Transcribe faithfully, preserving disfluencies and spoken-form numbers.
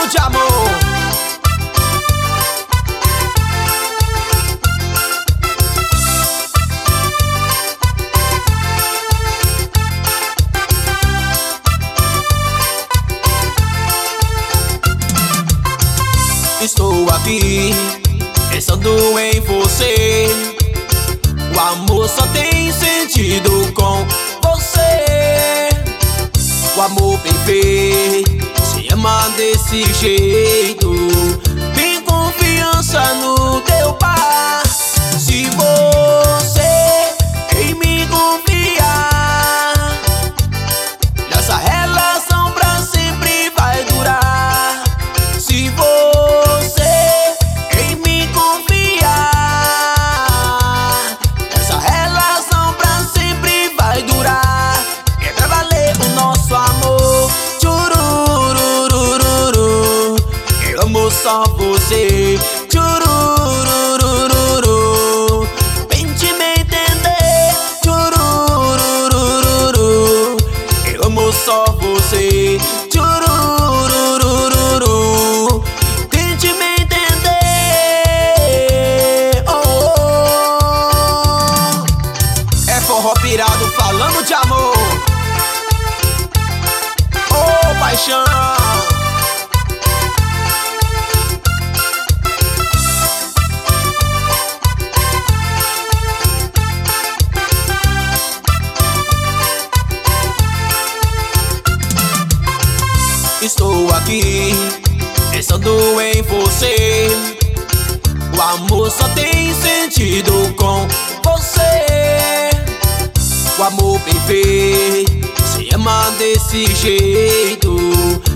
falando de amor. Estou aqui pensando em você. O amor só tem sentido com você. O amor perfeito se ama desse jeito. Tem confiança no teu par. Se você em me confiar, nossa relação pra sempre vai durar. Se você em me confiar, essa relação pra sempre vai durar. É pra valer o nosso amor. Tchurururururu, eu amo só você. Tchurururururu, tente me entender. Tchurururururu, eu amo só você. Tchurururururu, tente me entender. Oh, oh. É forró pirado falando de amor. Oh, paixão. Estou aqui pensando em você. O amor só tem sentido com você. O amor perfeito se ama desse jeito.